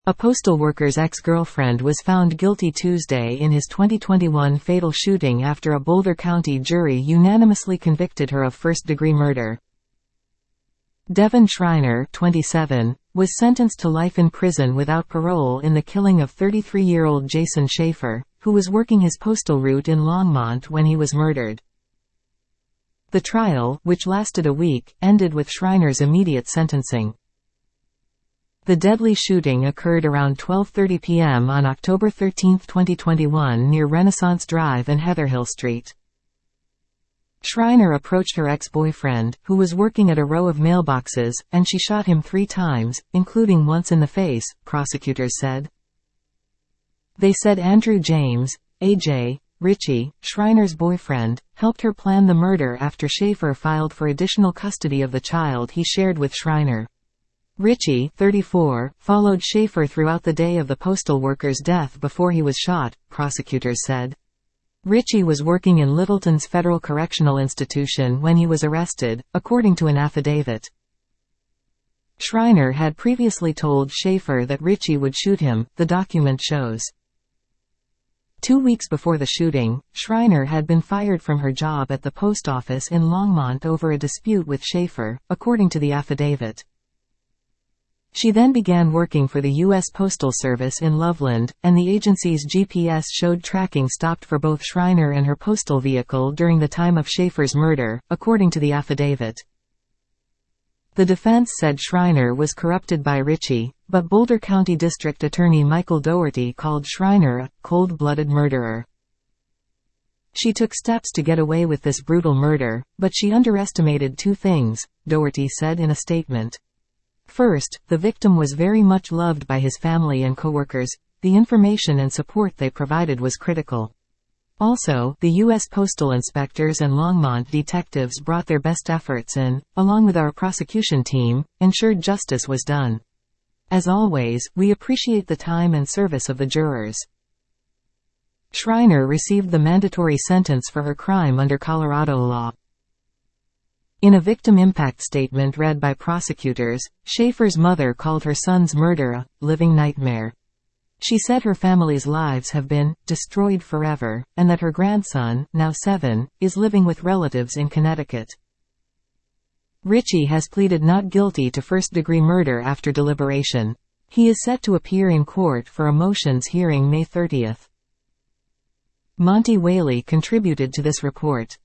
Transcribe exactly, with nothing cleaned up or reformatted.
A postal worker's ex-girlfriend was found guilty Tuesday in his twenty twenty-one fatal shooting after a Boulder County jury unanimously convicted her of first-degree murder. Devon Schreiner, twenty-seven, was sentenced to life in prison without parole in the killing of thirty-three-year-old Jason Schaefer, who was working his postal route in Longmont when he was murdered. The trial, which lasted a week, ended with Schreiner's immediate sentencing. The deadly shooting occurred around twelve thirty p m on October thirteenth twenty twenty-one near Renaissance Drive and Heatherhill Street. Schreiner approached her ex-boyfriend, who was working at a row of mailboxes, and she shot him three times, including once in the face, prosecutors said. They said Andrew James, A J, Richie, Schreiner's boyfriend, helped her plan the murder after Schaefer filed for additional custody of the child he shared with Schreiner. Richie, thirty-four, followed Schaefer throughout the day of the postal worker's death before he was shot, prosecutors said. Richie was working in Littleton's Federal Correctional Institution when he was arrested, according to an affidavit. Schreiner had previously told Schaefer that Richie would shoot him, the document shows. Two weeks before the shooting, Schreiner had been fired from her job at the post office in Longmont over a dispute with Schaefer, according to the affidavit. She then began working for the U S Postal Service in Loveland, and the agency's G P S showed tracking stopped for both Schreiner and her postal vehicle during the time of Schaefer's murder, according to the affidavit. The defense said Schreiner was corrupted by Richie, but Boulder County District Attorney Michael Doherty called Schreiner a cold-blooded murderer. She took steps to get away with this brutal murder, but she underestimated two things, Doherty said in a statement. First, the victim was very much loved by his family and coworkers. The information and support they provided was critical. Also, the U S postal inspectors and Longmont detectives brought their best efforts and, along with our prosecution team, ensured justice was done. As always, we appreciate the time and service of the jurors. Schreiner received the mandatory sentence for her crime under Colorado law. In a victim impact statement read by prosecutors, Schaefer's mother called her son's murder a living nightmare. She said her family's lives have been destroyed forever, and that her grandson, now seven, is living with relatives in Connecticut. Richie has pleaded not guilty to first-degree murder after deliberation. He is set to appear in court for a motions hearing May thirtieth. Monty Whaley contributed to this report.